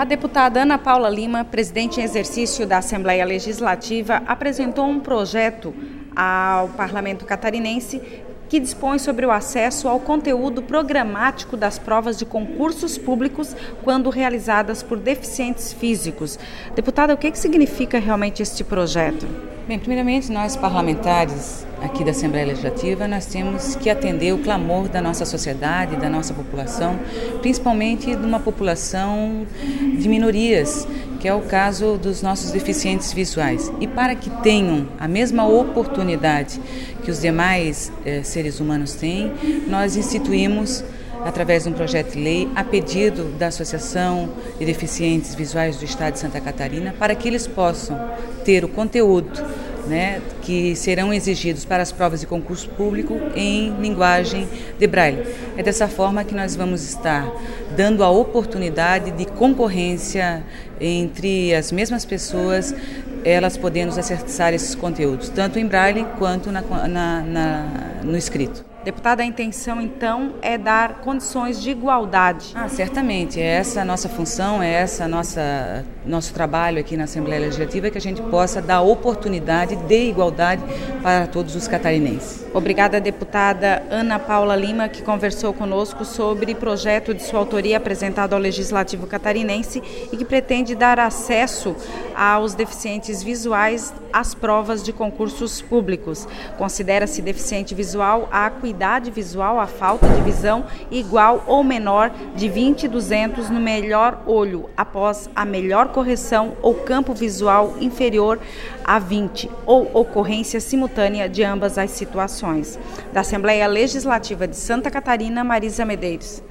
A deputada Ana Paula Lima, presidente em exercício da Assembleia Legislativa, apresentou um projeto ao Parlamento Catarinense que dispõe sobre o acesso ao conteúdo programático das provas de concursos públicos quando realizadas por deficientes físicos. Deputada, o que significa realmente este projeto? Bem, primeiramente, nós parlamentares aqui da Assembleia Legislativa, nós temos que atender o clamor da nossa sociedade, da nossa população, principalmente de uma população de minorias, que é o caso dos nossos deficientes visuais. E para que tenham a mesma oportunidade que os demais seres humanos têm, nós instituímos, através de um projeto de lei, a pedido da Associação de Deficientes Visuais do Estado de Santa Catarina, para que eles possam ter o conteúdo, que serão exigidos para as provas de concurso público em linguagem de braille. É dessa forma que nós vamos estar dando a oportunidade de concorrência entre as mesmas pessoas, elas podendo acessar esses conteúdos, tanto em braille quanto no escrito. Deputada, a intenção, então, é dar condições de igualdade. Certamente. É essa a nossa função, é essa nosso trabalho aqui na Assembleia Legislativa, que a gente possa dar oportunidade de igualdade para todos os catarinenses. Obrigada, deputada Ana Paula Lima, que conversou conosco sobre projeto de sua autoria apresentado ao Legislativo catarinense e que pretende dar acesso aos deficientes visuais às provas de concursos públicos. Considera-se deficiente visual a acuidade visual, a falta de visão igual ou menor de 20/200 no melhor olho, após a melhor correção ou campo visual inferior a 20, ou ocorrência simultânea de ambas as situações. Da Assembleia Legislativa de Santa Catarina, Marisa Medeiros.